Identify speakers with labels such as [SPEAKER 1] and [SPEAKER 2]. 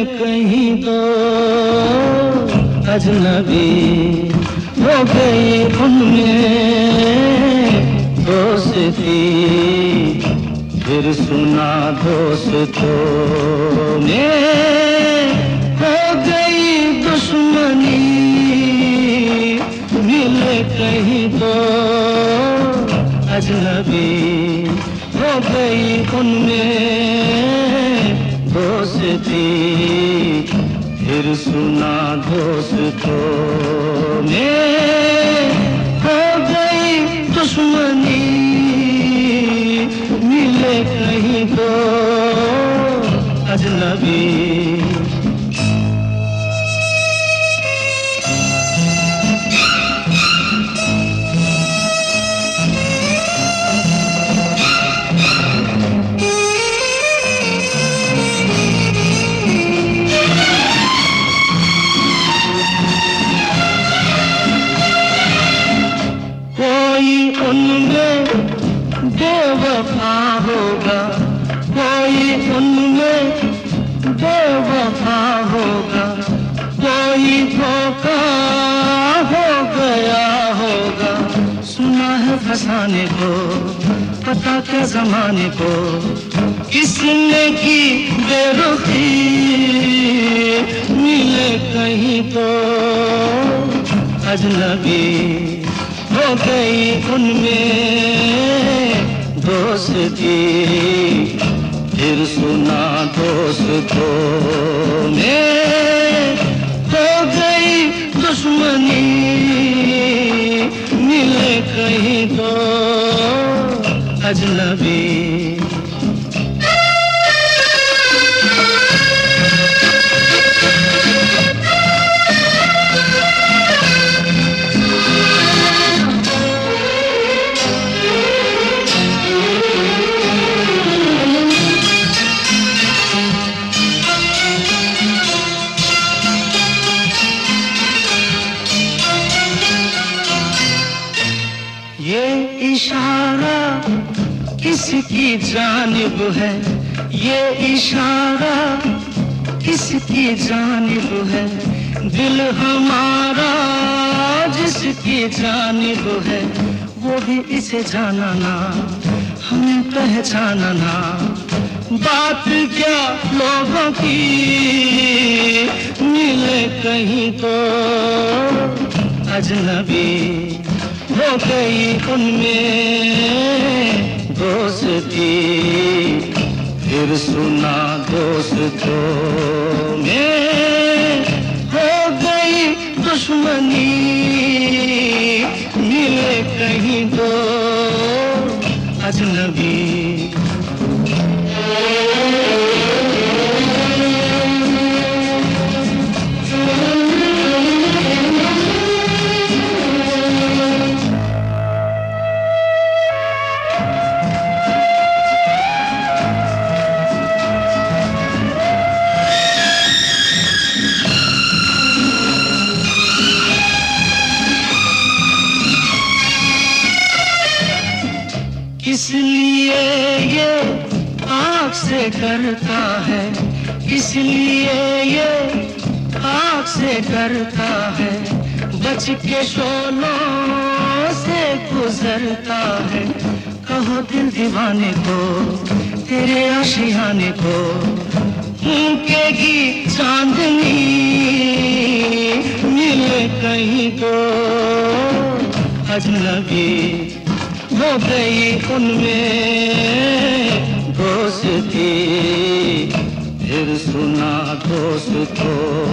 [SPEAKER 1] कहीं दो अजनबी हो गई उनमें दोस्ती, फिर सुना दोस्तों में हो गई दुश्मनी। मिले कहीं दो अजनबी हो गई उनमें दोस्ती, फिर सुना दोस्तों में हो गई दुश्मनी। मिले कहीं दो अजनबी। उनमें बेवफा होगा, कोई उनमें बेवफा होगा, कोई धोखा हो गया होगा। सुना है फसाने को पता क्या जमाने को, किसने की बेरुखी। मिले कहीं तो अजनबी हो गई उनमें दोस्ती, फिर सुना दोस्तों में हो गई दुश्मनी। मिले कहीं तो अजनबी। ये इशारा किसकी जानिब है, ये इशारा किसकी जानिब है। दिल हमारा जिसकी जानिब है, वो भी इसे जानना हमें पहचानना। बात क्या लोगों की। मिले कहीं तो अजनबी हो गई उनमें दोस्ती, फिर सुना दोस्तों में हो गई दुश्मनी। मिले कहीं दो अजनबी। इसलिए ये आँख से डरता है, इसलिए ये आँख से डरता है। बच के शोलों से गुजरता है। कहो दिल दीवाने को तेरे आशियाने को, फूंकेगी चांदनी। मिले कहीं तो अजनबी हो गई उनमें दोस्ती, फिर सुना दोस्तों